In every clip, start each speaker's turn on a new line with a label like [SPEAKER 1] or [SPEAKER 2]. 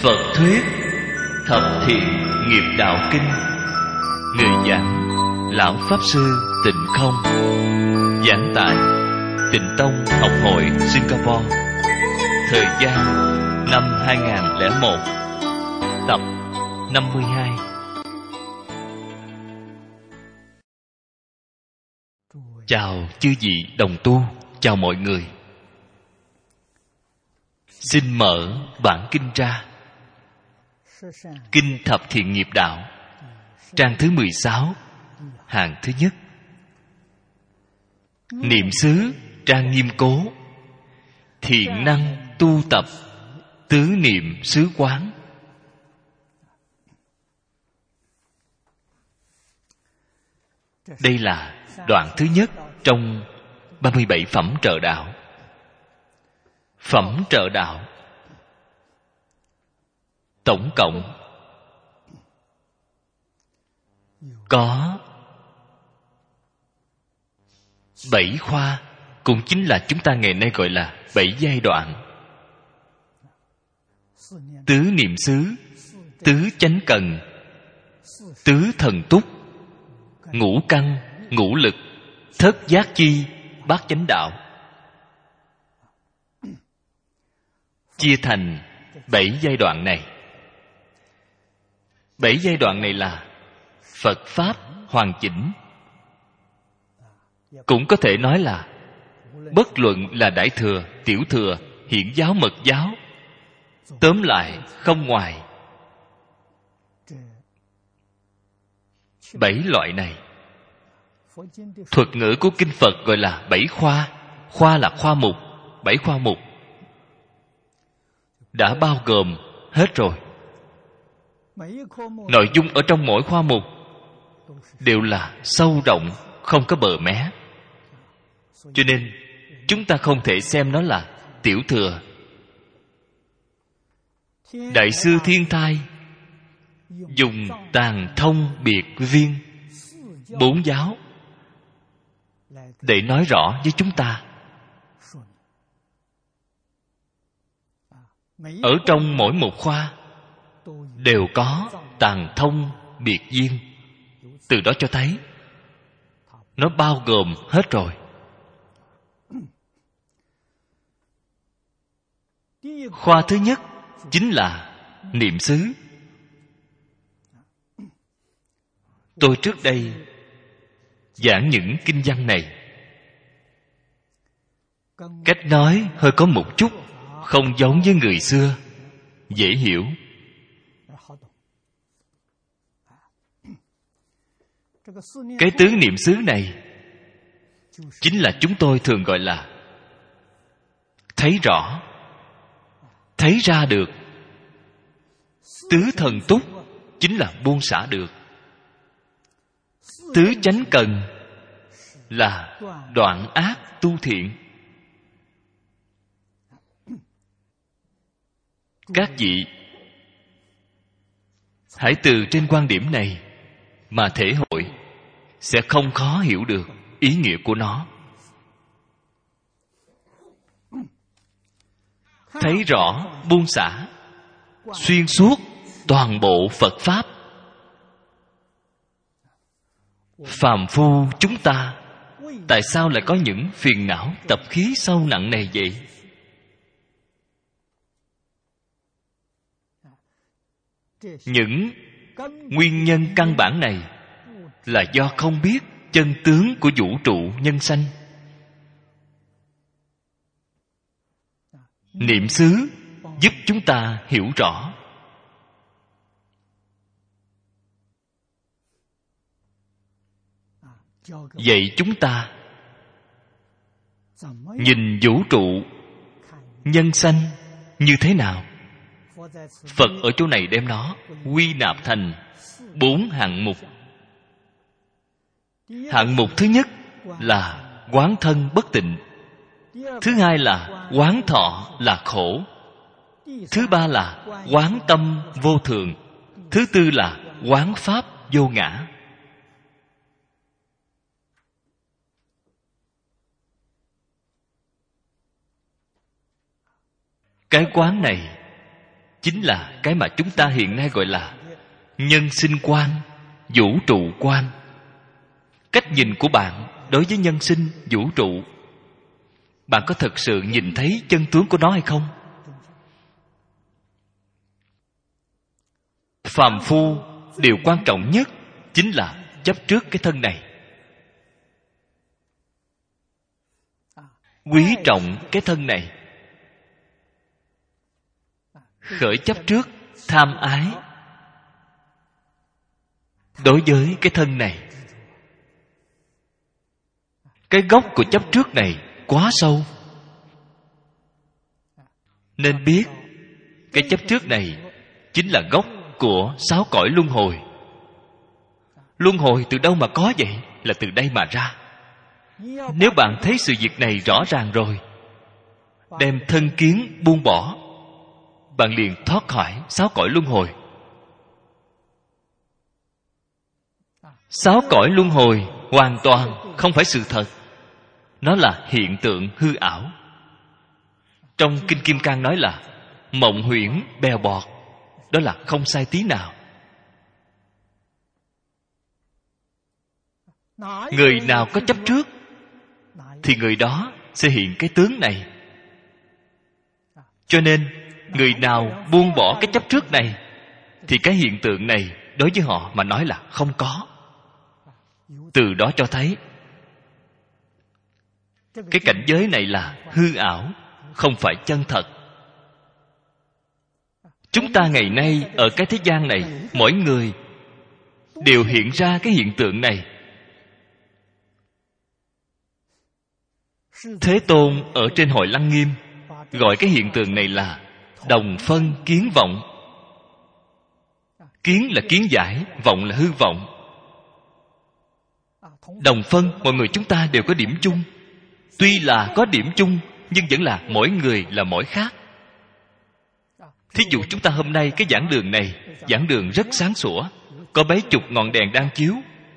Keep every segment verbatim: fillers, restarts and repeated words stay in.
[SPEAKER 1] Phật thuyết Thập Thiện Nghiệp Đạo Kinh. Người giảng Lão Pháp Sư Tịnh Không. Giảng tại Tịnh Tông Học Hội Singapore. Thời gian năm hai nghìn không trăm lẻ một. Tập năm mươi hai. Chào chư vị đồng tu, chào mọi người. Xin mở bản kinh ra. Kinh Thập Thiện Nghiệp Đạo, trang thứ mười sáu, hàng thứ nhất. Niệm xứ trang nghiêm cố, thiện năng tu tập, tứ niệm xứ quán. Đây là đoạn thứ nhất trong ba mươi bảy phẩm trợ đạo. Phẩm trợ đạo tổng cộng có bảy khoa, cũng chính là chúng ta ngày nay gọi là bảy giai đoạn. Tứ niệm xứ, tứ chánh cần, tứ thần túc, ngũ căn, ngũ lực, thất giác chi, bát chánh đạo, chia thành bảy giai đoạn này. Bảy giai đoạn này là Phật Pháp hoàn chỉnh. Cũng có thể nói là bất luận là Đại Thừa, Tiểu Thừa, Hiển giáo, Mật giáo, tóm lại không ngoài bảy loại này. Thuật ngữ của Kinh Phật gọi là bảy khoa. Khoa là khoa mục. Bảy khoa mục đã bao gồm hết rồi. Nội dung ở trong mỗi khoa mục đều là sâu rộng, không có bờ mé. Cho nên chúng ta không thể xem nó là tiểu thừa. Đại sư Thiên Thai dùng tàng thông biệt viên bốn giáo để nói rõ với chúng ta. Ở trong mỗi một khoa đều có tàng thông biệt viên. Từ đó cho thấy nó bao gồm hết rồi. Khoa thứ nhất chính là niệm xứ. Tôi trước đây giảng những kinh văn này, cách nói hơi có một chút không giống với người xưa, dễ hiểu. Cái tứ niệm xứ này chính là chúng tôi thường gọi là thấy rõ, thấy ra được. Tứ thần túc chính là buông xả được. Tứ chánh cần là đoạn ác tu thiện. Các vị hãy từ trên quan điểm này mà thể hội, sẽ không khó hiểu được ý nghĩa của nó. Thấy rõ, buông xả, xuyên suốt toàn bộ Phật Pháp. Phàm phu chúng ta tại sao lại có những phiền não tập khí sâu nặng này vậy? Những nguyên nhân căn bản này là do không biết chân tướng của vũ trụ nhân sanh. Niệm xứ giúp chúng ta hiểu rõ. Vậy chúng ta nhìn vũ trụ nhân sanh như thế nào? Phật ở chỗ này đem nó quy nạp thành bốn hạng mục. Hạng mục thứ nhất là quán thân bất tịnh. Thứ hai là quán thọ là khổ. Thứ ba là quán tâm vô thường. Thứ tư là quán pháp vô ngã. Cái quán này chính là cái mà chúng ta hiện nay gọi là nhân sinh quan, vũ trụ quan. Cách nhìn của bạn đối với nhân sinh, vũ trụ, bạn có thực sự nhìn thấy chân tướng của nó hay không? Phàm phu điều quan trọng nhất chính là chấp trước cái thân này, quý trọng cái thân này, khởi chấp trước, tham ái đối với cái thân này. Cái gốc của chấp trước này quá sâu, nên biết cái chấp trước này chính là gốc của sáu cõi luân hồi. Luân hồi từ đâu mà có vậy? Là từ đây mà ra. Nếu bạn thấy sự việc này rõ ràng rồi, đem thân kiến buông bỏ, bạn liền thoát khỏi sáu cõi luân hồi. Sáu cõi luân hồi hoàn toàn không phải sự thật, nó là hiện tượng hư ảo. Trong Kinh Kim Cang nói là mộng huyễn bèo bọt, đó là không sai tí nào. Người nào có chấp trước thì người đó sẽ hiện cái tướng này. Cho nên người nào buông bỏ cái chấp trước này thì cái hiện tượng này đối với họ mà nói là không có. Từ đó cho thấy cái cảnh giới này là hư ảo, không phải chân thật. Chúng ta ngày nay ở cái thế gian này, mỗi người đều hiện ra cái hiện tượng này. Thế Tôn ở trên Hội Lăng Nghiêm gọi cái hiện tượng này là đồng phân kiến vọng. Kiến là kiến giải, vọng là hư vọng. Đồng phân, mọi người chúng ta đều có điểm chung. Tuy là có điểm chung, nhưng vẫn là mỗi người là mỗi khác. Thí dụ chúng ta hôm nay cái giảng đường này, giảng đường rất sáng sủa, có mấy chục ngọn đèn đang chiếu.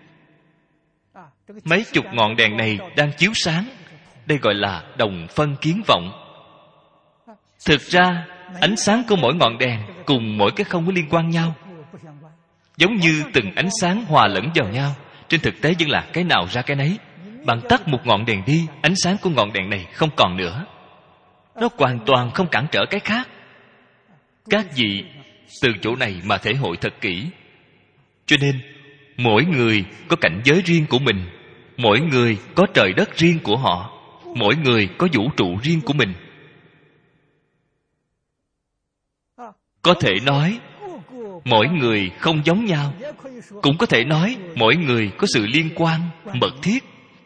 [SPEAKER 1] Mấy chục ngọn đèn này đang chiếu sáng, đây gọi là đồng phân kiến vọng. Thực ra ánh sáng của mỗi ngọn đèn cùng mỗi cái không có liên quan nhau, giống như từng ánh sáng hòa lẫn vào nhau. Trên thực tế vẫn là cái nào ra cái nấy. Bạn tắt một ngọn đèn đi, ánh sáng của ngọn đèn này không còn nữa. Nó hoàn toàn không cản trở cái khác. Các vị từ chỗ này mà thể hội thật kỹ. Cho nên mỗi người có cảnh giới riêng của mình, mỗi người có trời đất riêng của họ, mỗi người có vũ trụ riêng của mình. Có thể nói mỗi người không giống nhau, cũng có thể nói mỗi người có sự liên quan mật thiết.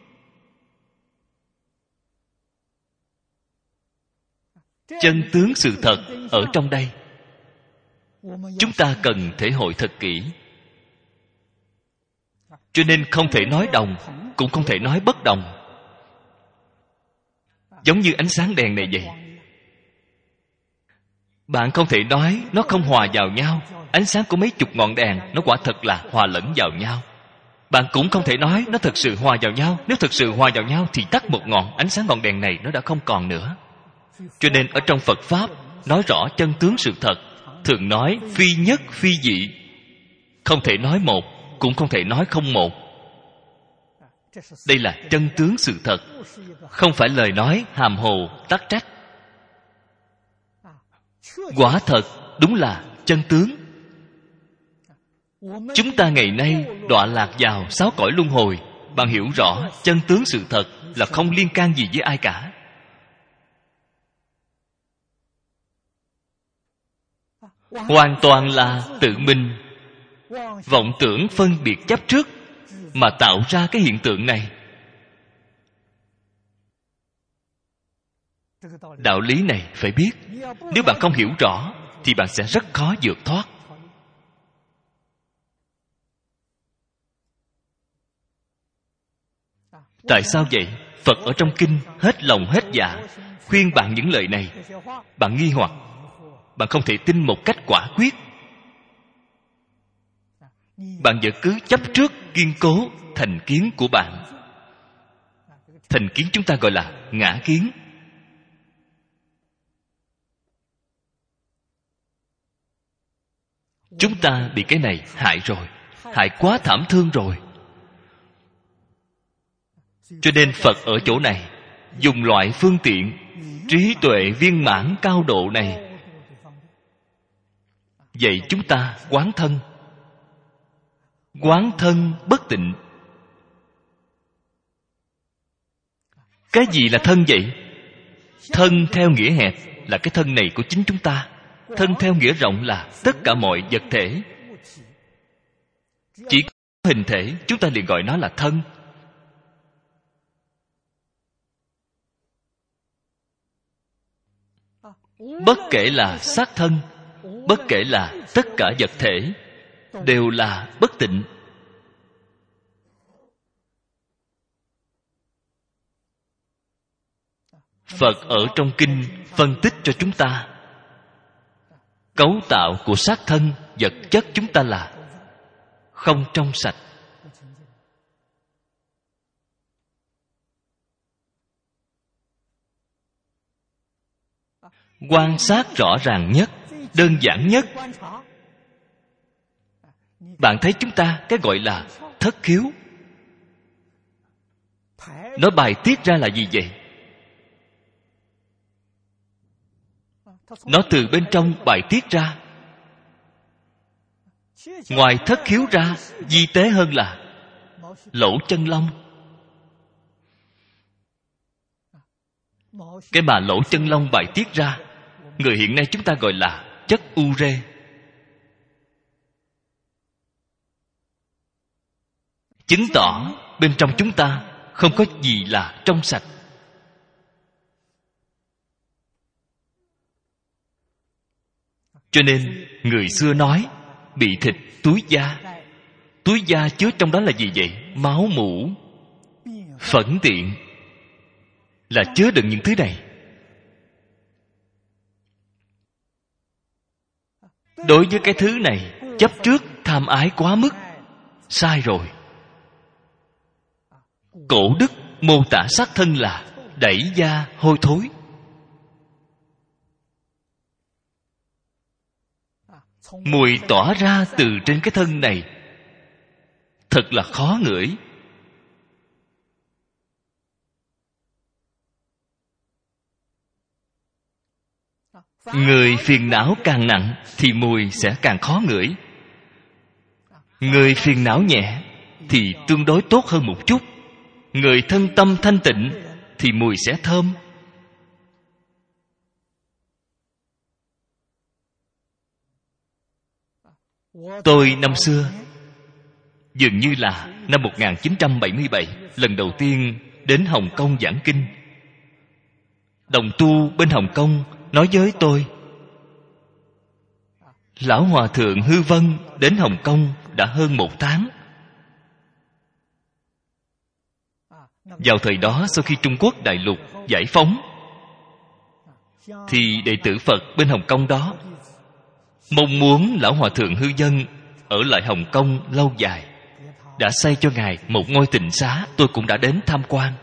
[SPEAKER 1] Chân tướng sự thật ở trong đây, chúng ta cần thể hội thật kỹ. Cho nên không thể nói đồng, cũng không thể nói bất đồng. Giống như ánh sáng đèn này vậy, bạn không thể nói nó không hòa vào nhau. Ánh sáng của mấy chục ngọn đèn nó quả thật là hòa lẫn vào nhau. Bạn cũng không thể nói nó thật sự hòa vào nhau. Nếu thật sự hòa vào nhau thì tắt một ngọn, ánh sáng ngọn đèn này nó đã không còn nữa. Cho nên ở trong Phật Pháp nói rõ chân tướng sự thật, thường nói phi nhất phi dị. Không thể nói một, cũng không thể nói không một. Đây là chân tướng sự thật, không phải lời nói hàm hồ tắc trách. Quả thật đúng là chân tướng. Chúng ta ngày nay đọa lạc vào sáu cõi luân hồi. Bạn hiểu rõ chân tướng sự thật là không liên can gì với ai cả. Hoàn toàn là tự mình vọng tưởng phân biệt chấp trước mà tạo ra cái hiện tượng này. Đạo lý này phải biết. Nếu bạn không hiểu rõ thì bạn sẽ rất khó vượt thoát. Tại sao vậy? Phật ở trong kinh hết lòng hết dạ khuyên bạn những lời này. Bạn nghi hoặc, bạn không thể tin một cách quả quyết. Bạn vẫn cứ chấp trước kiên cố thành kiến của bạn. Thành kiến chúng ta gọi là ngã kiến. Chúng ta bị cái này hại rồi, hại quá thảm thương rồi. Cho nên Phật ở chỗ này dùng loại phương tiện trí tuệ viên mãn cao độ này dạy chúng ta quán thân. Quán thân bất tịnh. Cái gì là thân vậy? Thân theo nghĩa hẹp là cái thân này của chính chúng ta. Thân theo nghĩa rộng là tất cả mọi vật thể. Chỉ có hình thể chúng ta liền gọi nó là thân. Bất kể là xác thân, bất kể là tất cả vật thể, đều là bất tịnh. Phật ở trong kinh phân tích cho chúng ta cấu tạo của xác thân, vật chất chúng ta là không trong sạch. Quan sát rõ ràng nhất, đơn giản nhất, bạn thấy chúng ta cái gọi là thất khiếu, nó bài tiết ra là gì vậy? Nó từ bên trong bài tiết ra. Ngoài thất khiếu ra, vi tế hơn là lỗ chân lông. Cái mà lỗ chân lông bài tiết ra, người hiện nay chúng ta gọi là chất ure. Chứng tỏ bên trong chúng ta không có gì là trong sạch. Cho nên người xưa nói bị thịt túi da. Túi da chứa trong đó là gì vậy? Máu mủ, phẫn tiện, là chứa đựng những thứ này. Đối với cái thứ này, chấp trước tham ái quá mức, sai rồi. Cổ đức mô tả xác thân là đẩy da hôi thối. Mùi tỏa ra từ trên cái thân này thật là khó ngửi. Người phiền não càng nặng thì mùi sẽ càng khó ngửi. Người phiền não nhẹ thì tương đối tốt hơn một chút. Người thân tâm thanh tịnh thì mùi sẽ thơm. Tôi năm xưa, dường như là năm một nghìn chín trăm bảy mươi bảy, lần đầu tiên đến Hồng Kông giảng kinh. Đồng tu bên Hồng Kông nói với tôi, Lão Hòa Thượng Hư Vân đến Hồng Kông đã hơn một tháng. Vào thời đó, sau khi Trung Quốc đại lục giải phóng, thì đệ tử Phật bên Hồng Kông đó mong muốn Lão Hòa Thượng Hư Vân ở lại Hồng Kông lâu dài, đã xây cho Ngài một ngôi tịnh xá. Tôi cũng đã đến tham quan.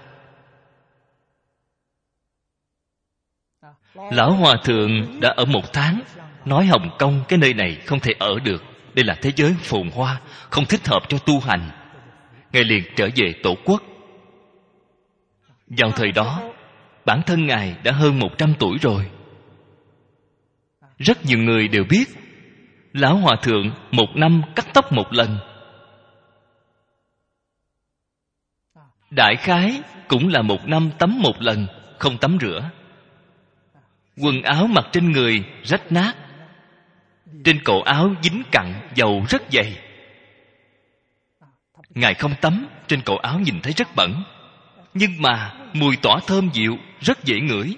[SPEAKER 1] Lão Hòa Thượng đã ở một tháng, nói Hồng Kông cái nơi này không thể ở được, đây là thế giới phồn hoa, không thích hợp cho tu hành. Ngài liền trở về tổ quốc. Vào thời đó, bản thân Ngài đã hơn một trăm tuổi rồi. Rất nhiều người đều biết Lão Hòa Thượng một năm cắt tóc một lần. Đại khái cũng là một năm tắm một lần, không tắm rửa. Quần áo mặc trên người rách nát, trên cổ áo dính cặn, dầu rất dày. Ngài không tắm, trên cổ áo nhìn thấy rất bẩn, nhưng mà mùi tỏa thơm dịu, rất dễ ngửi.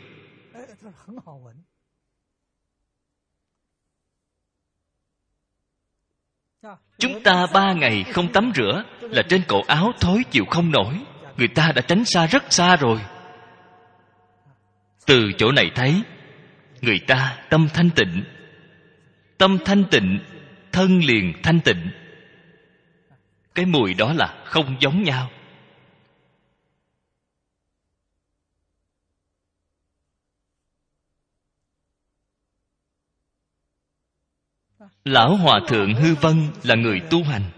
[SPEAKER 1] Chúng ta ba ngày không tắm rửa là trên cổ áo thối chịu không nổi. Người ta đã tránh xa rất xa rồi. Từ chỗ này thấy, người ta tâm thanh tịnh. Tâm thanh tịnh, thân liền thanh tịnh. Cái mùi đó là không giống nhau. Lão Hòa Thượng Hư Vân là người tu hành.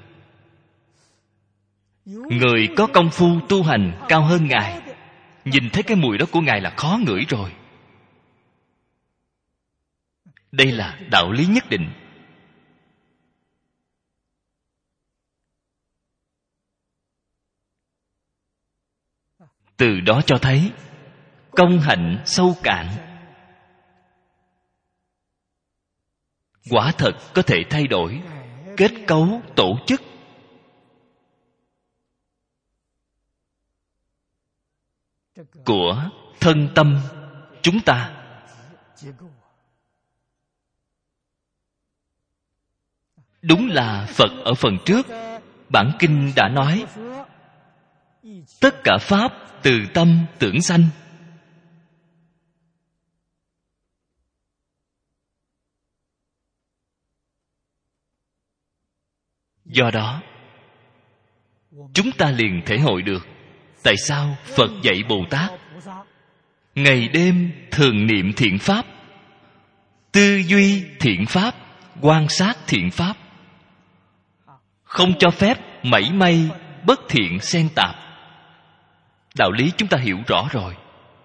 [SPEAKER 1] Người có công phu tu hành cao hơn Ngài, nhìn thấy cái mùi đó của Ngài là khó ngửi rồi. Đây là đạo lý nhất định. Từ đó cho thấy công hạnh sâu cạn, quả thật có thể thay đổi kết cấu tổ chức. Của thân tâm chúng ta. Đúng là Phật ở phần trước bản kinh đã nói, tất cả pháp từ tâm tưởng sanh. Do đó chúng ta liền thể hội được tại sao Phật dạy Bồ Tát ngày đêm thường niệm thiện pháp, tư duy thiện pháp, quan sát thiện pháp, không cho phép mảy may bất thiện xen tạp. Đạo lý chúng ta hiểu rõ rồi.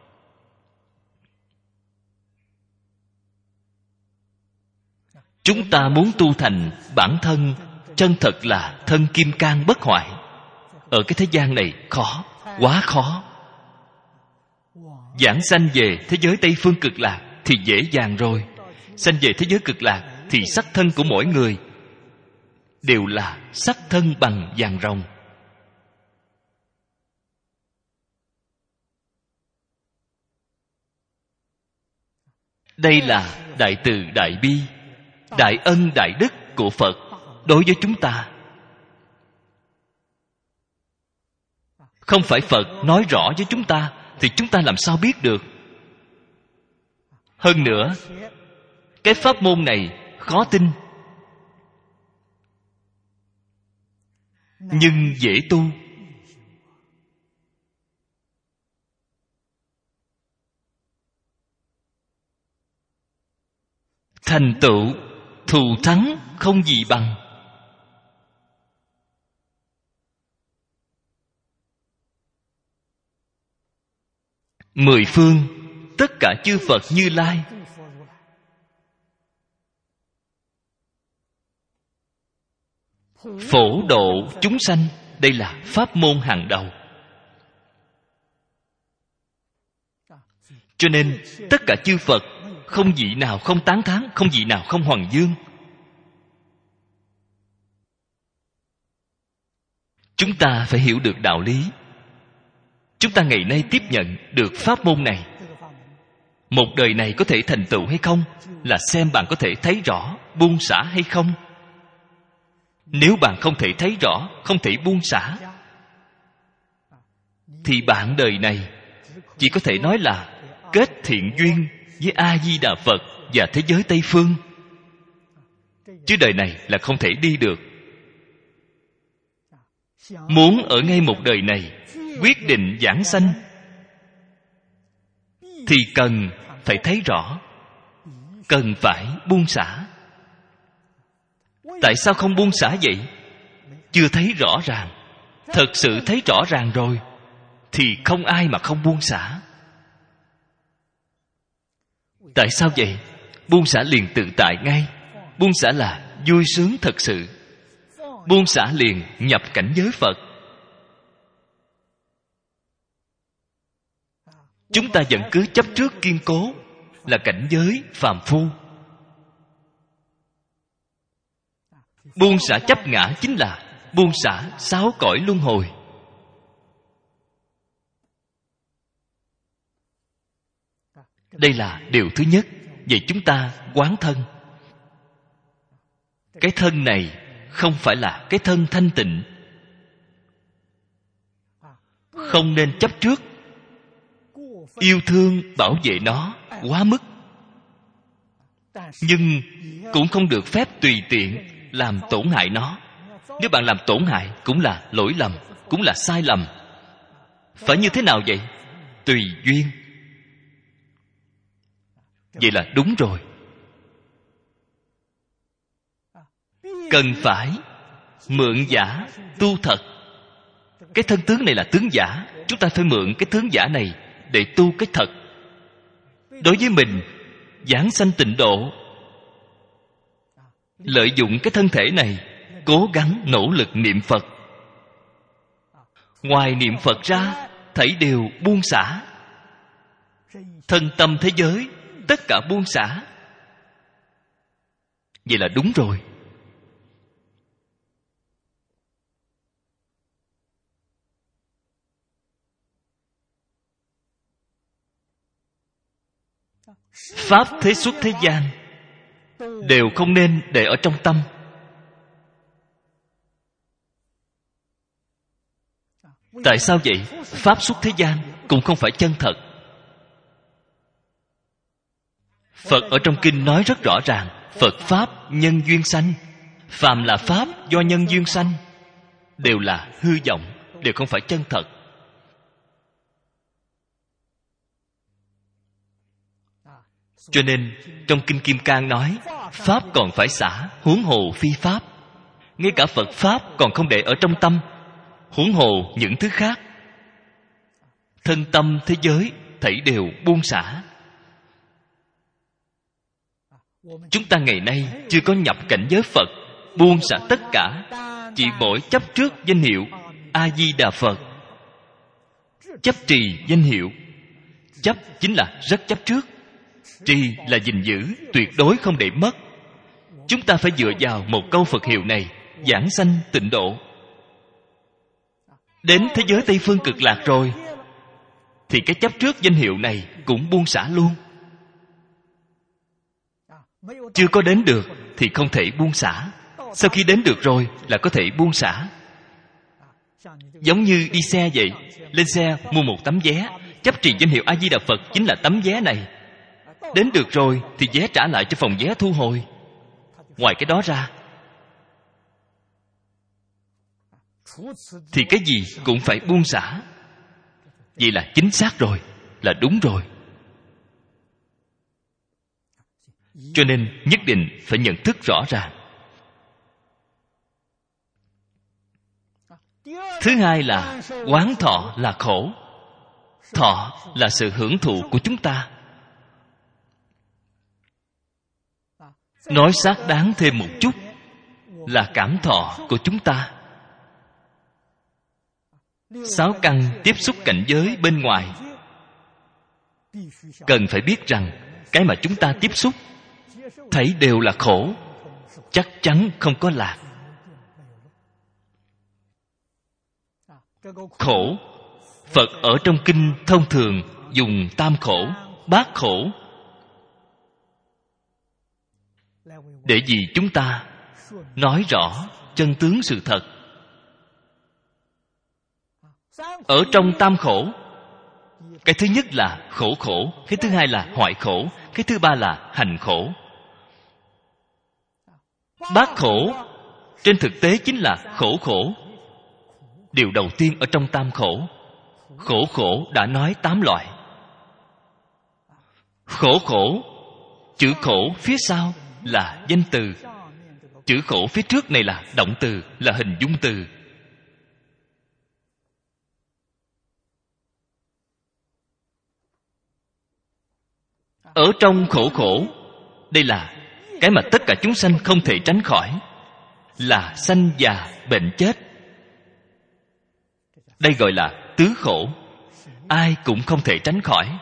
[SPEAKER 1] Chúng ta muốn tu thành bản thân chân thật là thân kim cang bất hoại, ở cái thế gian này khó, quá khó. Giảng sanh về thế giới Tây Phương Cực Lạc thì dễ dàng rồi. Sanh về thế giới Cực Lạc thì sắc thân của mỗi người đều là sắc thân bằng vàng rồng. Đây là đại từ đại bi, đại ân đại đức của Phật đối với chúng ta. Không phải Phật nói rõ với chúng ta thì chúng ta làm sao biết được. Hơn nữa, cái pháp môn này khó tin, nhưng dễ tu. Thành tựu thù thắng không gì bằng. Mười phương tất cả chư Phật Như Lai phổ độ chúng sanh, đây là pháp môn hàng đầu. Cho nên tất cả chư Phật không vị nào không tán thán, không vị nào không hoằng dương. Chúng ta phải hiểu được đạo lý. Chúng ta ngày nay tiếp nhận được pháp môn này, một đời này có thể thành tựu hay không là xem bạn có thể thấy rõ buông xả hay không. Nếu bạn không thể thấy rõ, không thể buông xả, thì bạn đời này chỉ có thể nói là kết thiện duyên với A-di-đà Phật và thế giới Tây Phương, chứ đời này là không thể đi được. Muốn ở ngay một đời này quyết định giảng sanh thì cần phải thấy rõ, cần phải buông xả. Tại sao không buông xả vậy? Chưa thấy rõ ràng. Thật sự thấy rõ ràng rồi thì không ai mà không buông xả. Tại sao vậy? Buông xả liền tự tại ngay. Buông xả là vui sướng thật sự. Buông xả liền nhập cảnh giới Phật. Chúng ta vẫn cứ chấp trước kiên cố là cảnh giới phàm phu. Buông xả chấp ngã chính là buông xả sáu cõi luân hồi. Đây là điều thứ nhất. Vậy chúng ta quán thân. Cái thân này không phải là cái thân thanh tịnh. Không nên chấp trước, yêu thương bảo vệ nó quá mức. Nhưng cũng không được phép tùy tiện làm tổn hại nó. Nếu bạn làm tổn hại cũng là lỗi lầm, cũng là sai lầm. Phải như thế nào vậy? Tùy duyên. Vậy là đúng rồi. cần phải mượn giả tu thật. Cái thân tướng này là tướng giả, chúng ta phải mượn cái tướng giả này để tu cái thật. Đối với mình, giảng sanh tịnh độ, lợi dụng cái thân thể này, cố gắng nỗ lực niệm Phật. Ngoài niệm Phật ra, thảy đều buông xả. Thân tâm thế giới, tất cả buông xả. Vậy là đúng rồi. Pháp thế xuất thế gian đều không nên để ở trong tâm. Tại sao vậy? Pháp xuất thế gian cũng không phải chân thật. Phật ở trong kinh nói rất rõ ràng, Phật Pháp nhân duyên sanh. Phàm là Pháp do nhân duyên sanh đều là hư vọng, đều không phải chân thật. Cho nên trong Kinh Kim Cang nói, Pháp còn phải xả, huống hồ phi Pháp. Ngay cả Phật Pháp còn không để ở trong tâm, huống hồ những thứ khác. Thân tâm thế giới thảy đều buông xả. Chúng ta ngày nay chưa có nhập cảnh giới Phật, buông xả tất cả, chỉ mỗi chấp trước danh hiệu A-di-đà Phật. Chấp trì danh hiệu, chấp chính là rất chấp trước, trì là gìn giữ, tuyệt đối không để mất. Chúng ta phải dựa vào một câu Phật hiệu này, giảng sanh tịnh độ. Đến thế giới Tây Phương Cực Lạc rồi, thì cái chấp trước danh hiệu này cũng buông xả luôn. Chưa có đến được thì không thể buông xả. Sau khi đến được rồi là có thể buông xả. Giống như đi xe vậy, lên xe mua một tấm vé, chấp trì danh hiệu A-di-đà Phật chính là tấm vé này. Đến được rồi thì vé trả lại cho phòng vé thu hồi. Ngoài cái đó ra thì cái gì cũng phải buông xả. Vậy là chính xác rồi, là đúng rồi. Cho nên nhất định phải nhận thức rõ ràng. Thứ hai là quán thọ là khổ. Thọ là sự hưởng thụ của chúng ta. Nói xác đáng thêm một chút là cảm thọ của chúng ta. Sáu căn tiếp xúc cảnh giới bên ngoài, cần phải biết rằng cái mà chúng ta tiếp xúc thấy đều là khổ, chắc chắn không có lạc. Khổ, Phật ở trong kinh thông thường dùng tam khổ, bát khổ để vì chúng ta nói rõ chân tướng sự thật. Ở trong tam khổ, cái thứ nhất là khổ khổ, cái thứ hai là hoại khổ, cái thứ ba là hành khổ. Bát khổ trên thực tế chính là khổ khổ. Điều đầu tiên ở trong tam khổ, khổ khổ đã nói tám loại. Khổ khổ, chữ khổ phía sau là danh từ, chữ khổ phía trước này là động từ, là hình dung từ. Ở trong khổ khổ, đây là cái mà tất cả chúng sanh không thể tránh khỏi, là sanh già bệnh chết. Đây gọi là tứ khổ, ai cũng không thể tránh khỏi.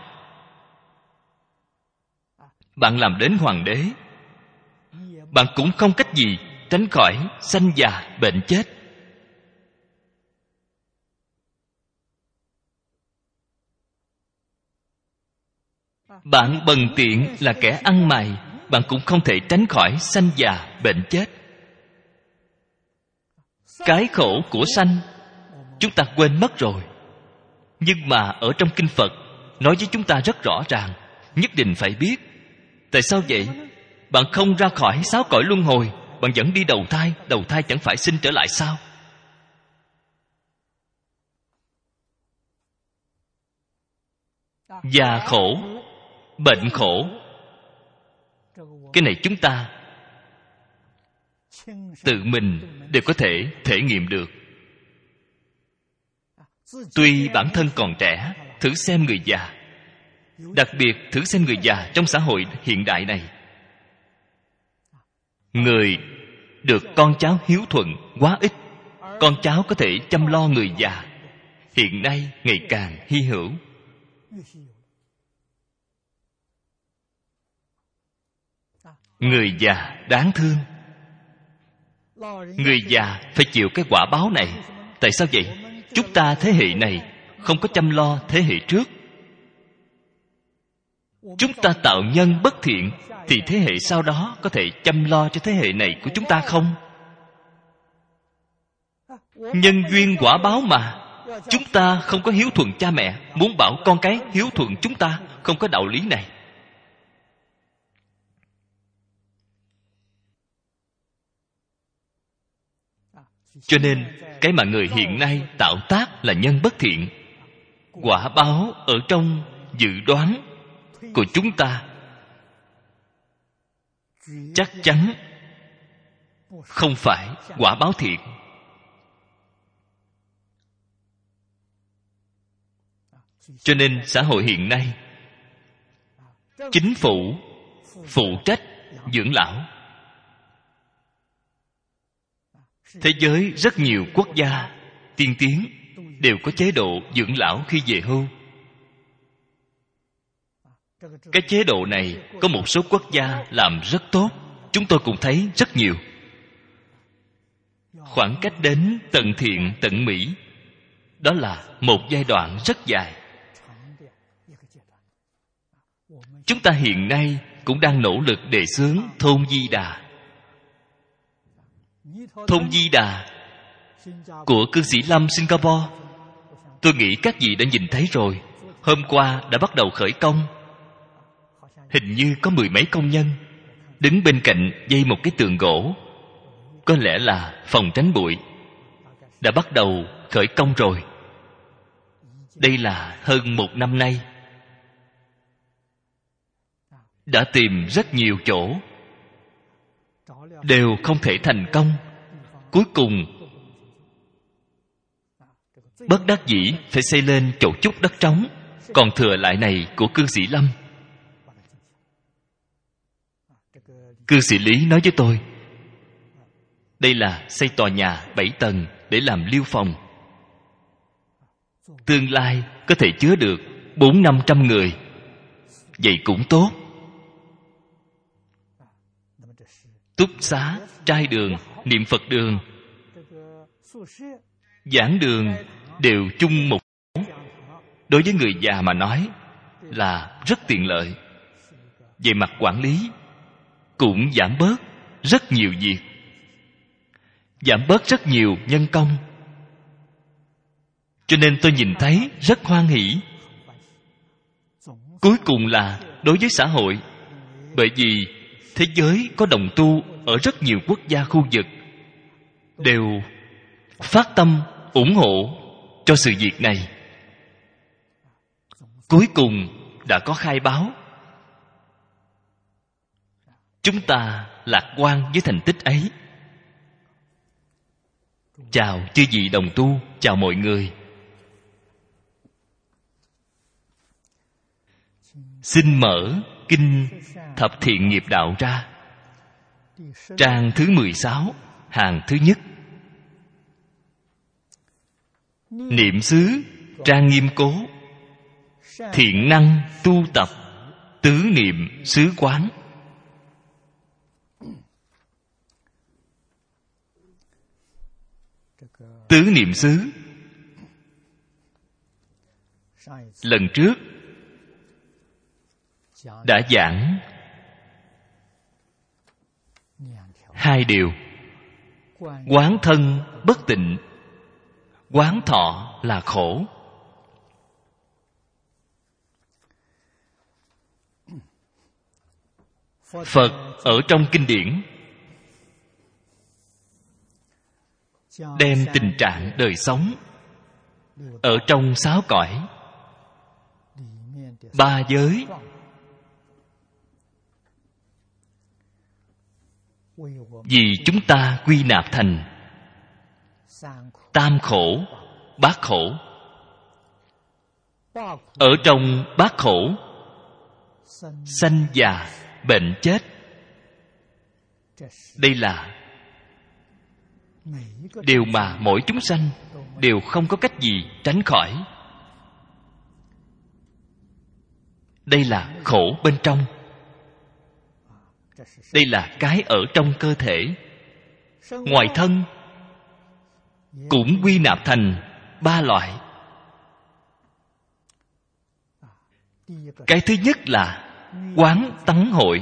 [SPEAKER 1] Bạn làm đến hoàng đế, bạn cũng không cách gì tránh khỏi sanh già bệnh chết. Bạn bần tiện là kẻ ăn mày, bạn cũng không thể tránh khỏi sanh già bệnh chết. Cái khổ của sanh chúng ta quên mất rồi, nhưng mà ở trong kinh Phật nói với chúng ta rất rõ ràng, nhất định phải biết. Tại sao vậy? Bạn không ra khỏi sáu cõi luân hồi, bạn vẫn đi đầu thai, đầu thai chẳng phải sinh trở lại sao? Già khổ, bệnh khổ, cái này chúng ta tự mình đều có thể thể nghiệm được. Tuy bản thân còn trẻ, thử xem người già, đặc biệt thử xem người già trong xã hội hiện đại này. Người được con cháu hiếu thuận quá ít, con cháu có thể chăm lo người già hiện nay ngày càng hy hữu. Người già đáng thương. Người già phải chịu cái quả báo này. Tại sao vậy? Chúng ta thế hệ này không có chăm lo thế hệ trước. Chúng ta tạo nhân bất thiện, thì thế hệ sau đó có thể chăm lo cho thế hệ này của chúng ta không? Nhân duyên quả báo mà. Chúng ta không có hiếu thuận cha mẹ, muốn bảo con cái hiếu thuận chúng ta, không có đạo lý này. Cho nên cái mà người hiện nay tạo tác là nhân bất thiện. Quả báo ở trong dự đoán của chúng ta chắc chắn không phải quả báo thiện. Cho nên xã hội hiện nay, chính phủ phụ trách dưỡng lão. Thế giới rất nhiều quốc gia tiên tiến đều có chế độ dưỡng lão khi về hưu. Cái chế độ này có một số quốc gia làm rất tốt, chúng tôi cũng thấy rất nhiều. Khoảng cách đến tận thiện tận mỹ, đó là một giai đoạn rất dài. Chúng ta hiện nay cũng đang nỗ lực đề xướng thôn Di Đà. Thôn Di Đà của cư sĩ Lâm Singapore, tôi nghĩ các vị đã nhìn thấy rồi. Hôm qua đã bắt đầu khởi công. Hình như có mười mấy công nhân đứng bên cạnh dây một cái tường gỗ, có lẽ là phòng tránh bụi. Đã bắt đầu khởi công rồi. Đây là hơn một năm nay. Đã tìm rất nhiều chỗ, đều không thể thành công. Cuối cùng bất đắc dĩ phải xây lên chỗ chút đất trống còn thừa lại này của cư sĩ Lâm. Cư sĩ Lý nói với tôi, đây là xây tòa nhà bảy tầng để làm liêu phòng. Tương lai có thể chứa được bốn năm trăm người. Vậy cũng tốt. Túc xá, trai đường, niệm Phật đường, giảng đường đều chung một chỗ. Đối với người già mà nói là rất tiện lợi. Về mặt quản lý cũng giảm bớt rất nhiều việc, giảm bớt rất nhiều nhân công. Cho nên tôi nhìn thấy rất hoan hỷ. Cuối cùng là đối với xã hội, bởi vì thế giới có đồng tu ở rất nhiều quốc gia khu vực đều phát tâm ủng hộ cho sự việc này. Cuối cùng đã có khai báo. Chúng ta lạc quan với thành tích ấy. Chào chư vị đồng tu, chào mọi người. Xin mở kinh Thập Thiện Nghiệp Đạo ra, trang thứ mười sáu, hàng thứ nhất. Niệm xứ trang nghiêm cố, thiện năng tu tập, tứ niệm xứ quán. Tứ niệm xứ, lần trước đã giảng hai điều: quán thân bất tịnh, quán thọ là khổ. Phật ở trong kinh điển đem tình trạng đời sống ở trong sáu cõi, ba giới, vì chúng ta quy nạp thành tam khổ, bát khổ. Ở trong bát khổ, sanh già, bệnh chết, đây là điều mà mỗi chúng sanh đều không có cách gì tránh khỏi. Đây là khổ bên trong. Đây là cái ở trong cơ thể. Ngoài thân cũng quy nạp thành ba loại. Cái thứ nhất là oán tắng hội.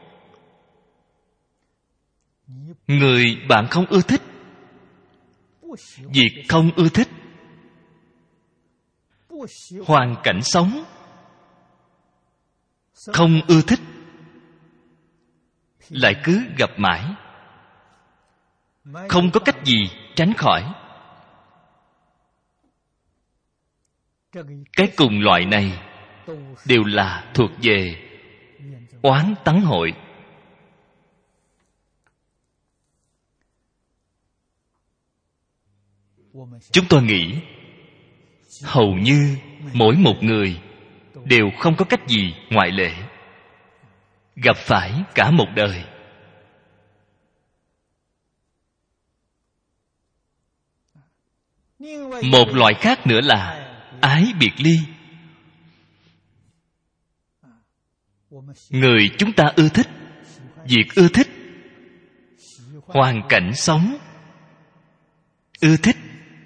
[SPEAKER 1] Người bạn không ưa thích, việc không ưa thích, hoàn cảnh sống không ưa thích, lại cứ gặp mãi, không có cách gì tránh khỏi. Cái cùng loại này đều là thuộc về oán tắng hội. Chúng tôi nghĩ hầu như mỗi một người đều không có cách gì ngoại lệ, gặp phải cả một đời. Một loại khác nữa là ái biệt ly. Người chúng ta ưa thích, việc ưa thích, hoàn cảnh sống ưa thích,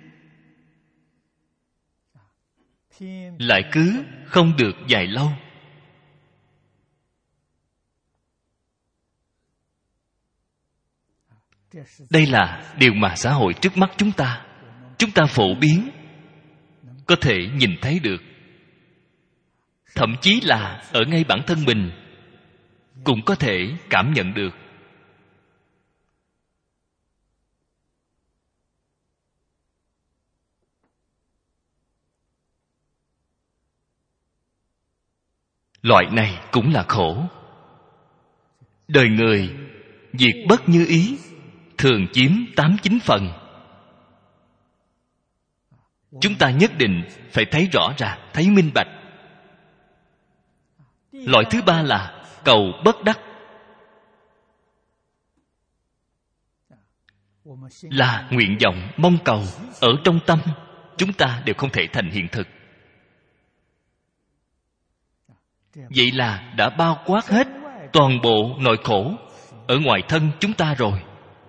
[SPEAKER 1] lại cứ không được dài lâu. Đây là điều mà xã hội trước mắt chúng ta chúng ta phổ biến, có thể nhìn thấy được. Thậm chí là ở ngay bản thân mình cũng có thể cảm nhận được. Loại này cũng là khổ. Đời người việc bất như ý thường chiếm tám chín phần. Chúng ta nhất định phải thấy rõ ràng, thấy minh bạch. Loại thứ ba là cầu bất đắc. Là nguyện vọng mong cầu ở trong tâm chúng ta đều không thể thành hiện thực. Vậy là đã bao quát hết toàn bộ nỗi khổ ở ngoài thân chúng ta rồi.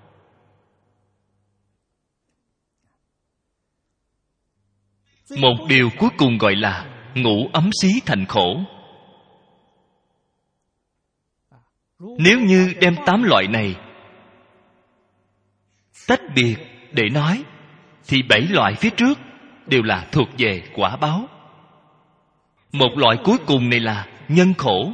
[SPEAKER 1] Một điều cuối cùng gọi là ngủ ấm xí thành khổ. Nếu như đem tám loại này tách biệt để nói, thì bảy loại phía trước đều là thuộc về quả báo. Một loại cuối cùng này là nhân khổ.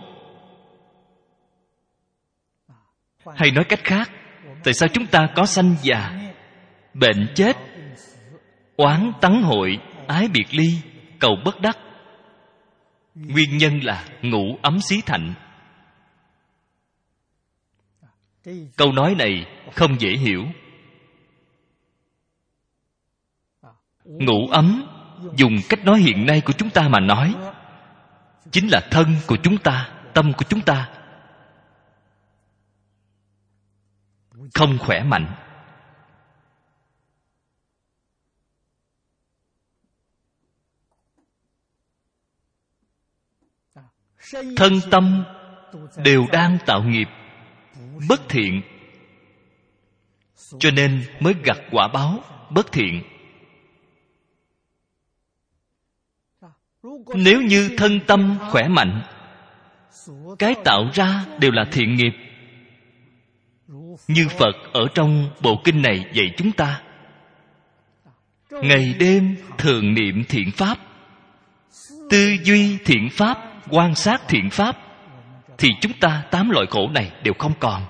[SPEAKER 1] Hay nói cách khác, tại sao chúng ta có sanh già, bệnh chết, oán tắng hội, ái biệt ly, cầu bất đắc? Nguyên nhân là ngủ ấm xí thạnh. Câu nói này không dễ hiểu. Ngủ ấm, dùng cách nói hiện nay của chúng ta mà nói, chính là thân của chúng ta, tâm của chúng ta không khỏe mạnh. Thân tâm đều đang tạo nghiệp bất thiện, cho nên mới gặt quả báo bất thiện. Nếu như thân tâm khỏe mạnh, cái tạo ra đều là thiện nghiệp. Như Phật ở trong bộ kinh này dạy chúng ta, ngày đêm thường niệm thiện pháp, tư duy thiện pháp, quan sát thiện pháp, thì chúng ta tám loại khổ này đều không còn.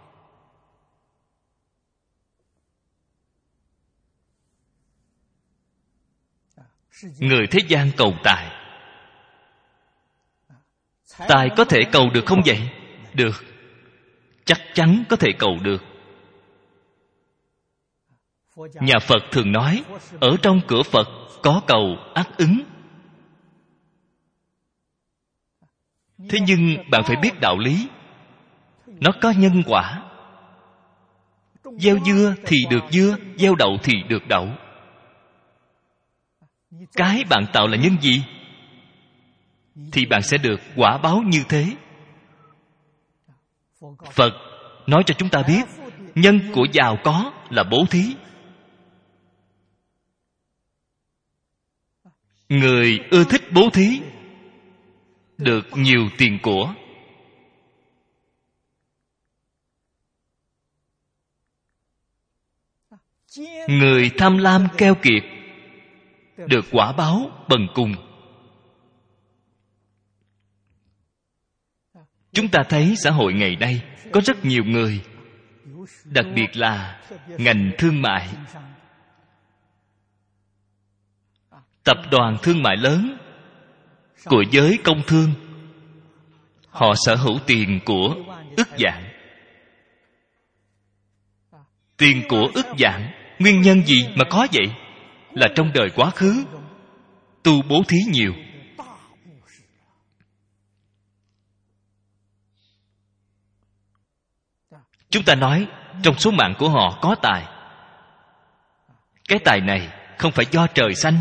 [SPEAKER 1] Người thế gian cầu tài, tài có thể cầu được không vậy? Được. chắc chắn có thể cầu được. Nhà Phật thường nói, ở trong cửa Phật có cầu ắt ứng. Thế nhưng bạn phải biết đạo lý, nó có nhân quả. Gieo dưa thì được dưa, gieo đậu thì được đậu. Cái bạn tạo là nhân gì thì bạn sẽ được quả báo như thế. Phật nói cho chúng ta biết, nhân của giàu có là bố thí. Người ưa thích bố thí được nhiều tiền của. Người tham lam keo kiệt được quả báo bần cùng. Chúng ta thấy xã hội ngày nay có rất nhiều người, đặc biệt là ngành thương mại, tập đoàn thương mại lớn của giới công thương, họ sở hữu tiền của ức vạn. Tiền của ức vạn, nguyên nhân gì mà có vậy? Là trong đời quá khứ tu bố thí nhiều. Chúng ta nói trong số mạng của họ có tài. Cái tài này không phải do trời sanh.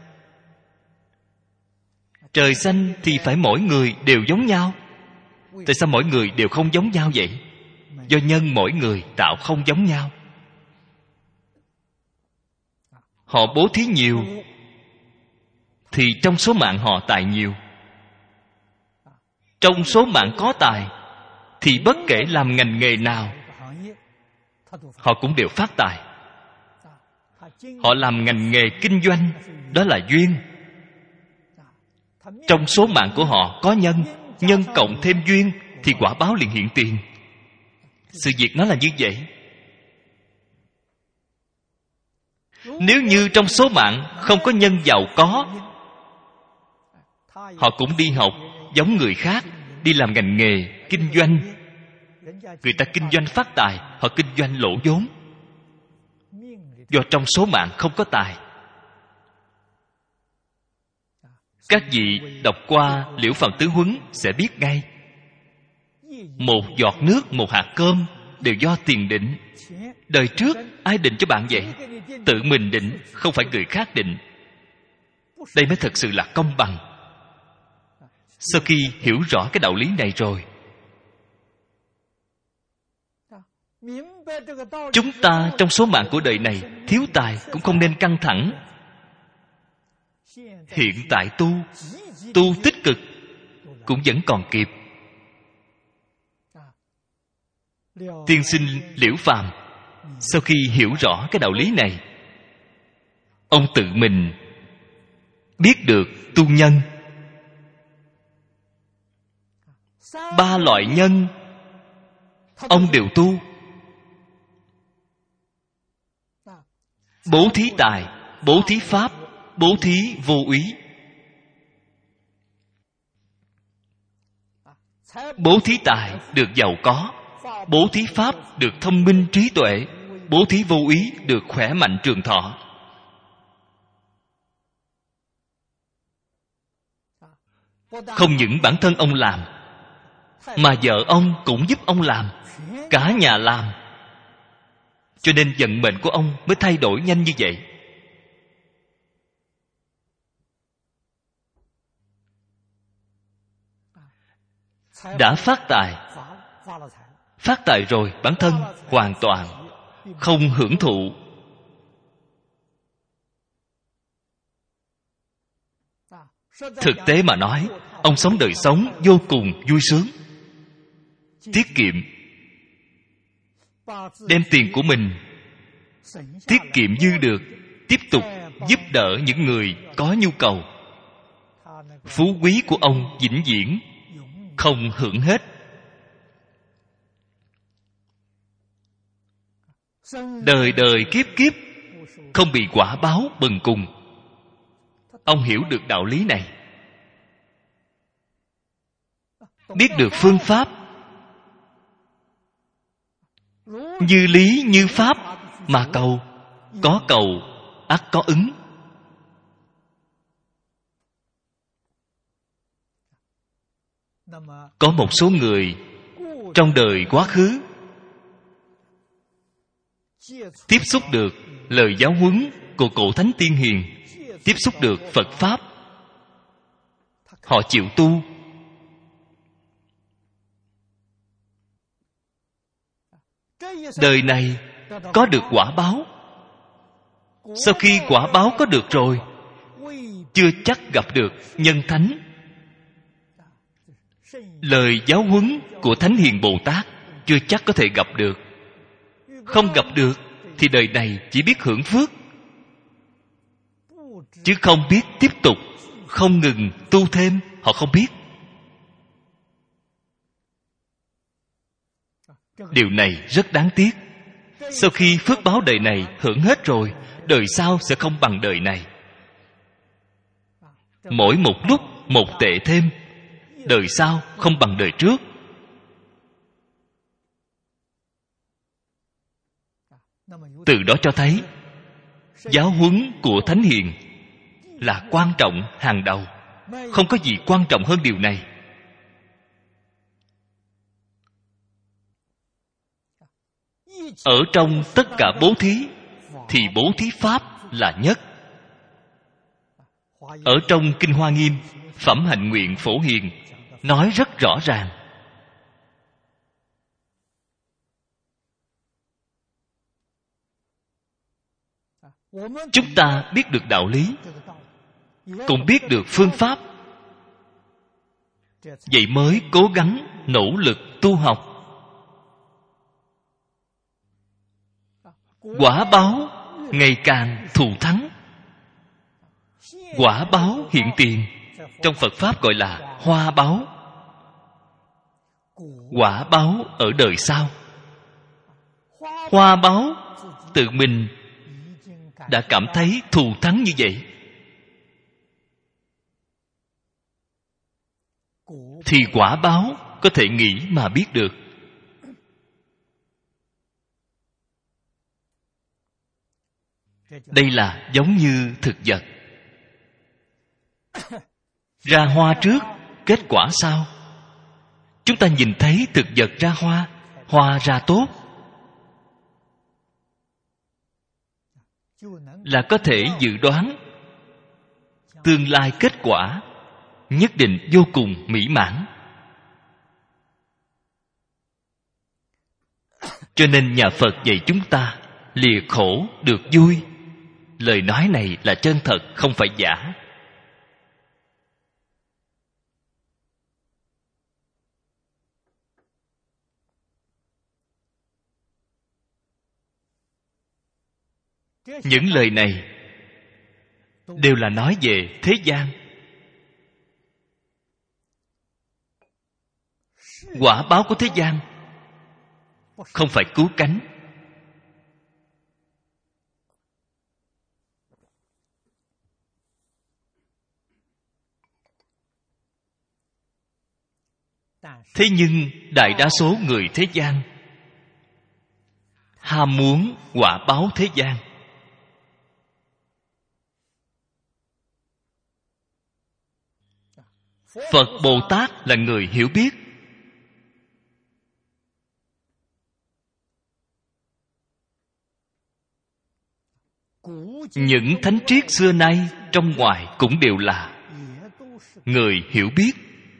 [SPEAKER 1] Trời sanh thì phải mỗi người đều giống nhau. Tại sao mỗi người đều không giống nhau vậy? Do nhân mỗi người tạo không giống nhau. Họ bố thí nhiều thì trong số mạng họ tài nhiều. Trong số mạng có tài thì bất kể làm ngành nghề nào, họ cũng đều phát tài. Họ làm ngành nghề kinh doanh, đó là duyên. Trong số mạng của họ có nhân, nhân cộng thêm duyên thì quả báo liền hiện tiền. Sự việc nó là như vậy. Nếu như trong số mạng không có nhân giàu có, họ cũng đi học giống người khác, đi làm ngành nghề kinh doanh. Người ta kinh doanh phát tài, họ kinh doanh lỗ vốn. Do trong số mạng không có tài. Các vị đọc qua Liễu Phàm Tứ Huấn sẽ biết ngay. Một giọt nước, một hạt cơm đều do tiền định. Đời trước ai định cho bạn vậy? Tự mình định, không phải người khác định. Đây mới thật sự là công bằng. Sau khi hiểu rõ cái đạo lý này rồi, chúng ta trong số mạng của đời này thiếu tài cũng không nên căng thẳng. Hiện tại tu, tu tích cực cũng vẫn còn kịp. Tiên sinh Liễu Phàm sau khi hiểu rõ cái đạo lý này, ông tự mình biết được tu nhân. Ba loại nhân ông đều tu. Bố thí tài, bố thí pháp, bố thí vô úy. Bố thí tài được giàu có, bố thí pháp được thông minh trí tuệ, bố thí vô úy được khỏe mạnh trường thọ. Không những bản thân ông làm, mà vợ ông cũng giúp ông làm, cả nhà làm. Cho nên vận mệnh của ông mới thay đổi nhanh như vậy. Đã phát tài, phát tài rồi bản thân hoàn toàn không hưởng thụ. Thực tế mà nói, ông sống đời sống vô cùng vui sướng, tiết kiệm, đem tiền của mình tiết kiệm dư được, tiếp tục giúp đỡ những người có nhu cầu. Phú quý của ông vĩnh viễn không hưởng hết. Đời đời kiếp kiếp không bị quả báo bần cùng. Ông hiểu được đạo lý này, biết được phương pháp, Như lý như pháp mà cầu. Có cầu ắt có ứng. Có một số người trong đời quá khứ tiếp xúc được lời giáo huấn của cổ thánh tiên hiền, tiếp xúc được Phật Pháp, họ chịu tu. Đời này có được quả báo. Sau khi quả báo có được rồi, chưa chắc gặp được nhân thánh. Lời giáo huấn của Thánh Hiền Bồ Tát chưa chắc có thể gặp được. Không gặp được thì đời này chỉ biết hưởng phước, chứ không biết tiếp tục, không ngừng tu thêm. Họ không biết. Điều này rất đáng tiếc. Sau khi phước báo đời này hưởng hết rồi, đời sau sẽ không bằng đời này. Mỗi một lúc một tệ thêm, đời sau không bằng đời trước. Từ đó cho thấy giáo huấn của Thánh Hiền là quan trọng hàng đầu. Không có gì quan trọng hơn điều này. Ở trong tất cả bố thí thì bố thí pháp là nhất. Ở trong Kinh Hoa Nghiêm, Phẩm Hạnh Nguyện Phổ Hiền nói rất rõ ràng. Chúng ta biết được đạo lý, cũng biết được phương pháp, vậy mới cố gắng nỗ lực tu học. Quả báo ngày càng thù thắng. Quả báo hiện tiền, trong Phật Pháp gọi là hoa báo. Quả báo ở đời sau. Hoa báo tự mình đã cảm thấy thù thắng như vậy, thì quả báo có thể nghĩ mà biết được. Đây là giống như thực vật. Ra hoa trước, kết quả sau. Chúng ta nhìn thấy thực vật ra hoa, hoa ra tốt, là có thể dự đoán tương lai kết quả nhất định vô cùng mỹ mãn. Cho nên nhà Phật dạy chúng ta lìa khổ được vui. Lời nói này là chân thật, không phải giả. Những lời này đều là nói về thế gian. Quả báo của thế gian không phải cứu cánh. Thế nhưng đại đa số người thế gian ham muốn quả báo thế gian. Phật Bồ Tát là người hiểu biết. Những thánh triết xưa nay trong ngoài cũng đều là người hiểu biết.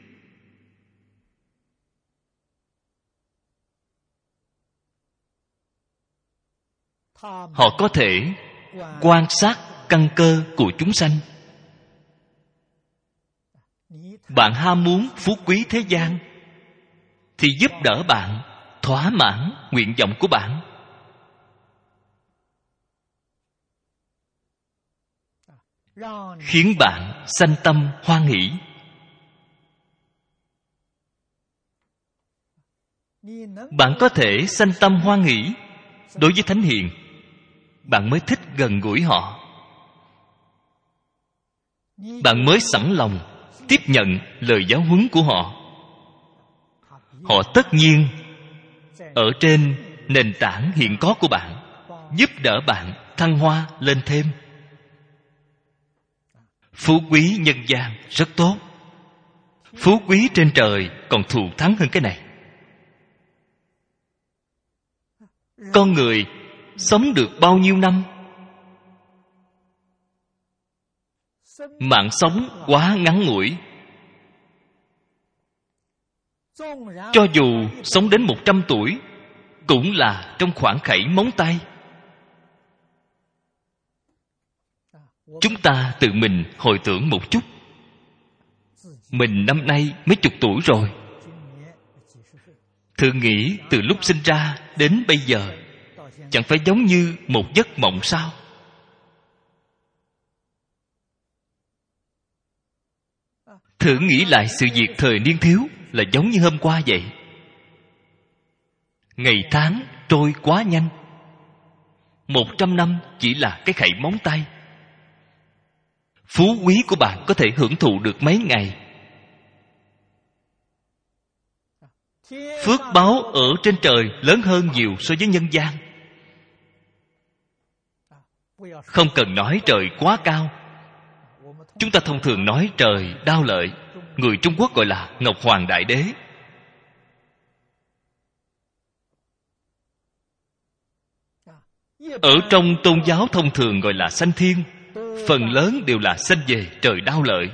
[SPEAKER 1] Họ có thể quan sát căn cơ của chúng sanh. Bạn ham muốn phú quý thế gian thì giúp đỡ bạn thỏa mãn nguyện vọng của bạn. Khiến bạn sanh tâm hoan hỷ. Bạn có thể sanh tâm hoan hỷ đối với thánh hiền, bạn mới thích gần gũi họ. Bạn mới sẵn lòng tiếp nhận lời giáo huấn của họ. Họ tất nhiên ở trên nền tảng hiện có của bạn, giúp đỡ bạn thăng hoa lên thêm. Phú quý nhân gian rất tốt. Phú quý trên trời còn thù thắng hơn cái này. Con người sống được bao nhiêu năm? Mạng sống quá ngắn ngủi. Cho dù sống đến một trăm tuổi, cũng là trong khoảng khẩy móng tay. Chúng ta tự mình hồi tưởng một chút. Mình năm nay mấy chục tuổi rồi. Thử nghĩ từ lúc sinh ra đến bây giờ, chẳng phải giống như một giấc mộng sao? Thử nghĩ lại sự việc thời niên thiếu là giống như hôm qua vậy. Ngày tháng trôi quá nhanh. Một trăm năm chỉ là cái khẩy móng tay. Phú quý của bạn có thể hưởng thụ được mấy ngày. Phước báo ở trên trời lớn hơn nhiều so với nhân gian. Không cần nói trời quá cao. Chúng ta thông thường nói trời đao lợi. Người Trung Quốc gọi là Ngọc Hoàng Đại Đế. Ở trong tôn giáo thông thường gọi là sanh thiên. Phần lớn đều là sanh về trời đao lợi.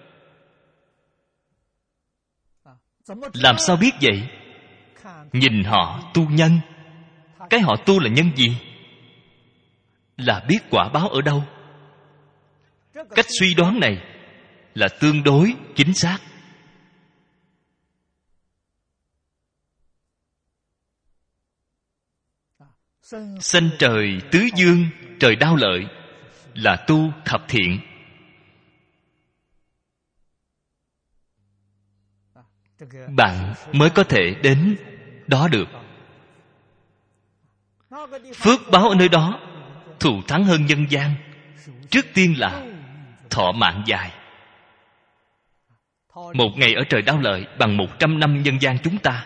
[SPEAKER 1] Làm sao biết vậy? Nhìn họ tu nhân. Cái họ tu là nhân gì? Là biết quả báo ở đâu. Cách suy đoán này là tương đối chính xác. Sanh trời tứ dương, trời đao lợi là tu thập thiện. Bạn mới có thể đến đó được. Phước báo ở nơi đó thù thắng hơn nhân gian. Trước tiên là thọ mạng dài. Một ngày ở trời đao lợi bằng một trăm năm nhân gian chúng ta.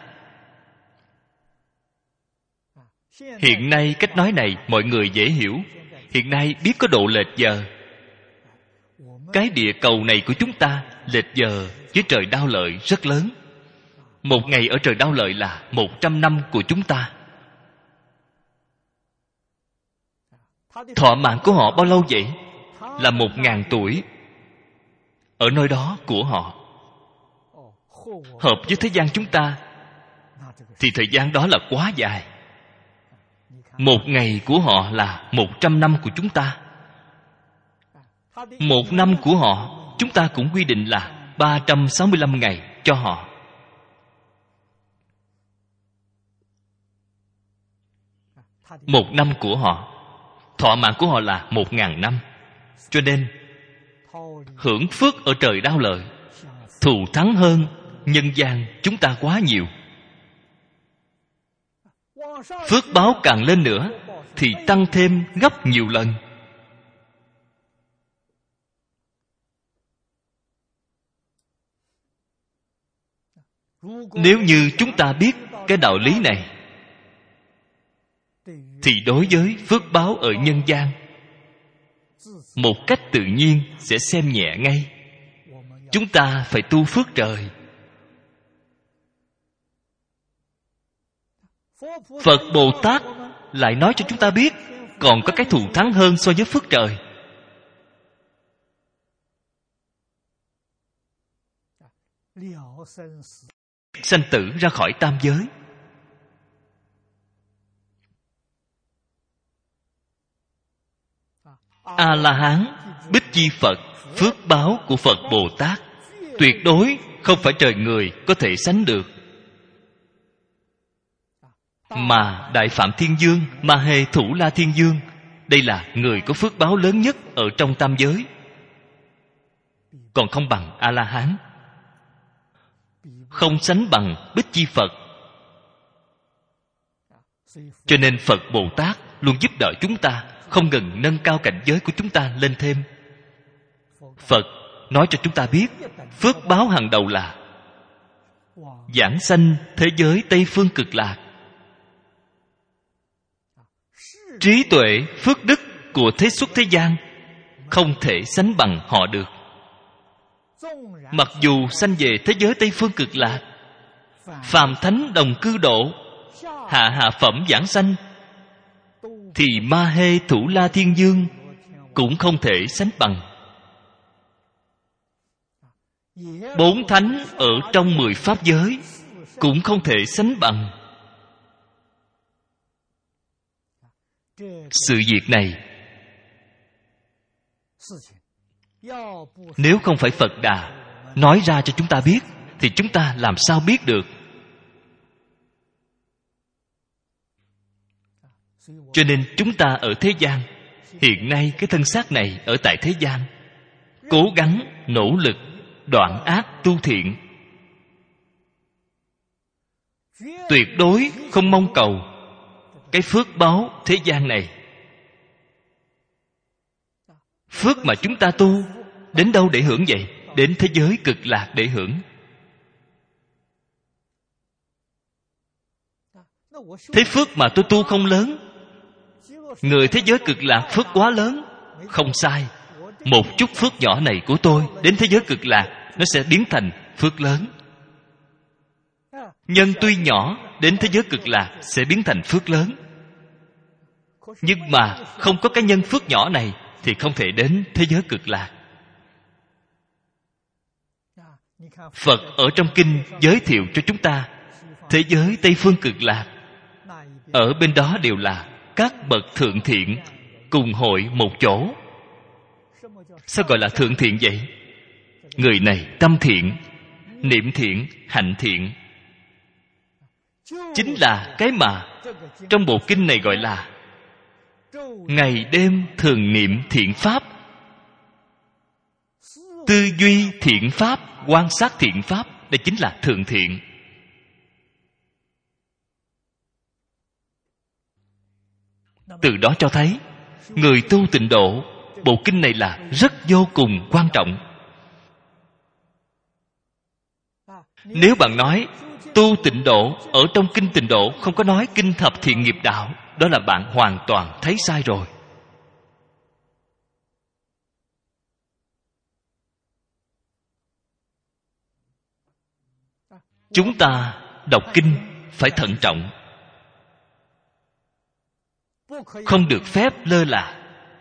[SPEAKER 1] Hiện nay cách nói này mọi người dễ hiểu. Hiện nay biết có độ lệch giờ. Cái địa cầu này của chúng ta lệch giờ với trời đao lợi rất lớn. Một ngày ở trời đao lợi là một trăm năm của chúng ta. Thọ mạng của họ bao lâu vậy? Là một ngàn tuổi. Ở nơi đó của họ. Hợp với thế gian chúng ta thì thời gian đó là quá dài. Một ngày của họ là một trăm năm của chúng ta. Một năm của họ chúng ta cũng quy định là ba trăm sáu mươi lăm ngày cho họ. Một năm của họ, thọ mạng của họ là một ngàn năm. Cho nên hưởng phước ở trời đao lợi thù thắng hơn nhân gian chúng ta quá nhiều. Phước báo càng lên nữa thì tăng thêm gấp nhiều lần. Nếu như chúng ta biết cái đạo lý này thì đối với phước báo ở nhân gian một cách tự nhiên sẽ xem nhẹ ngay. Chúng ta phải tu phước trời. Phật Bồ Tát lại nói cho chúng ta biết còn có cái thù thắng hơn so với phước trời. Sanh tử ra khỏi tam giới. A-la-hán, Bích Chi Phật, phước báo của Phật Bồ Tát tuyệt đối không phải trời người có thể sánh được. Mà Đại Phạm Thiên Dương, Ma Hê Thủ La Thiên Dương, đây là người có phước báo lớn nhất ở trong tam giới, còn không bằng A-la-hán, không sánh bằng Bích Chi Phật. Cho nên Phật Bồ Tát luôn giúp đỡ chúng ta, không ngừng nâng cao cảnh giới của chúng ta lên thêm. Phật nói cho chúng ta biết phước báo hàng đầu là giảng sanh thế giới Tây Phương Cực Lạc. Trí tuệ, phước đức của thế xuất thế gian không thể sánh bằng họ được. Mặc dù sanh về thế giới Tây Phương Cực Lạc, phàm thánh đồng cư độ, hạ hạ phẩm giảng sanh, thì Ma Hê Thủ La Thiên Dương cũng không thể sánh bằng. Bốn thánh ở trong mười pháp giới cũng không thể sánh bằng. Sự việc này, nếu không phải Phật Đà nói ra cho chúng ta biết, thì chúng ta làm sao biết được? Cho nên chúng ta ở thế gian, hiện nay cái thân xác này ở tại thế gian, cố gắng, nỗ lực, đoạn ác tu thiện, tuyệt đối không mong cầu cái phước báo thế gian này. Phước mà chúng ta tu đến đâu để hưởng vậy? Đến thế giới Cực Lạc để hưởng. Thế phước mà tôi tu không lớn, người thế giới Cực Lạc phước quá lớn. Không sai, một chút phước nhỏ này của tôi đến thế giới Cực Lạc, nó sẽ biến thành phước lớn. Nhân tuy nhỏ, đến thế giới Cực Lạc sẽ biến thành phước lớn. Nhưng mà không có cái nhân phước nhỏ này thì không thể đến thế giới Cực Lạc. Phật ở trong kinh giới thiệu cho chúng ta thế giới Tây Phương Cực Lạc, ở bên đó đều là các bậc thượng thiện cùng hội một chỗ. Sao gọi là thượng thiện vậy? Người này tâm thiện, niệm thiện, hạnh thiện, chính là cái mà trong bộ kinh này gọi là ngày đêm thường niệm thiện pháp, tư duy thiện pháp, quan sát thiện pháp. Đây chính là thượng thiện. Từ đó cho thấy người tu tịnh độ, bộ kinh này là rất vô cùng quan trọng. Nếu bạn nói tu tịnh độ, ở trong kinh tịnh độ không có nói kinh thập thiện nghiệp đạo, đó là bạn hoàn toàn thấy sai rồi. Chúng ta đọc kinh phải thận trọng, không được phép lơ là.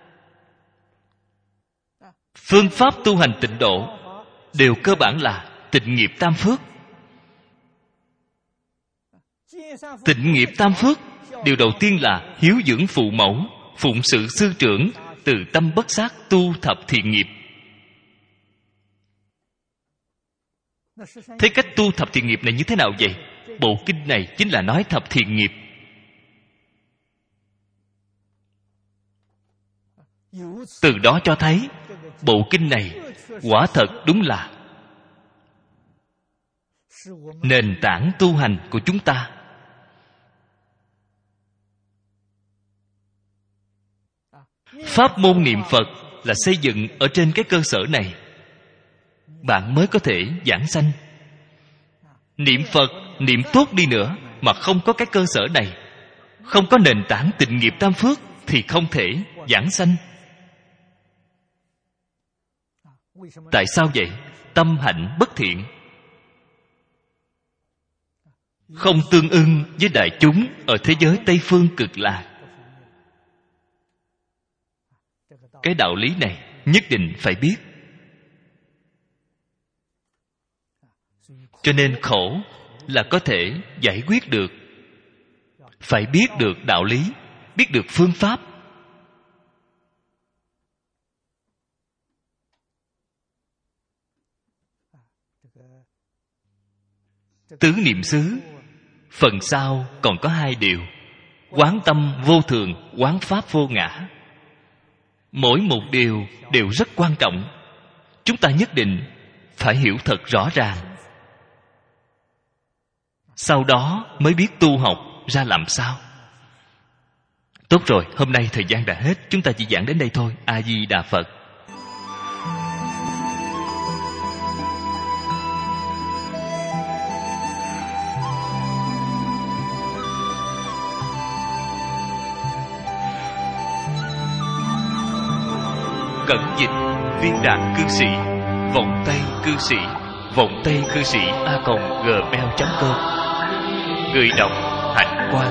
[SPEAKER 1] Phương pháp tu hành tịnh độ đều cơ bản là tịnh nghiệp tam phước. Tịnh nghiệp tam phước, điều đầu tiên là hiếu dưỡng phụ mẫu, phụng sự sư trưởng, từ tâm bất sát tu thập thiện nghiệp. Thế cách tu thập thiện nghiệp này như thế nào vậy? Bộ kinh này chính là nói thập thiện nghiệp. Từ đó cho thấy bộ kinh này quả thật đúng là nền tảng tu hành của chúng ta. Pháp môn niệm Phật là xây dựng ở trên cái cơ sở này, bạn mới có thể giảng sanh. Niệm Phật, niệm tốt đi nữa mà không có cái cơ sở này, không có nền tảng tịnh nghiệp tam phước, thì không thể giảng sanh. Tại sao vậy? Tâm hạnh bất thiện, không tương ưng với đại chúng ở thế giới Tây Phương Cực Lạc. Cái đạo lý này nhất định phải biết. Cho nên khổ là có thể giải quyết được. Phải biết được đạo lý, biết được phương pháp. Tứ niệm xứ phần sau còn có hai điều: quán tâm vô thường, quán pháp vô ngã. Mỗi một điều đều rất quan trọng. Chúng ta nhất định phải hiểu thật rõ ràng, sau đó mới biết tu học ra làm sao. Tốt rồi, hôm nay thời gian đã hết, chúng ta chỉ giảng đến đây thôi. A Di Đà Phật. Cẩn Dịch, Viên Đạn Cư Sĩ, Vọng Tây Cư Sĩ, Vọng Tây Cư Sĩ a còng gmail chấm com. Người đọc Hạnh Quang.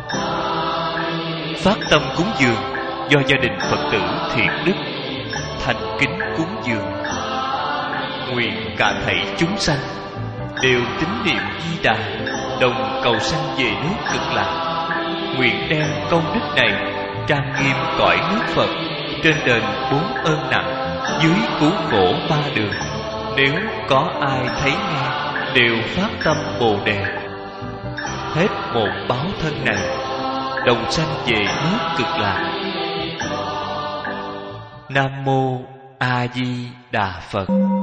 [SPEAKER 1] Phát tâm cúng dường do gia đình Phật tử Thiện Đức thành kính cúng dường. Nguyện cả thảy chúng sanh đều tín niệm Di Đà, đồng cầu sanh về nước Cực Lạc. Nguyện đem công đức này trang nghiêm cõi nước Phật, trên đền bốn ơn nặng, dưới cứu khổ ba đường. Nếu có ai thấy nghe đều phát tâm Bồ Đề, hết một báo thân này đồng sanh về nước Cực Lạc. Nam mô A Di Đà Phật.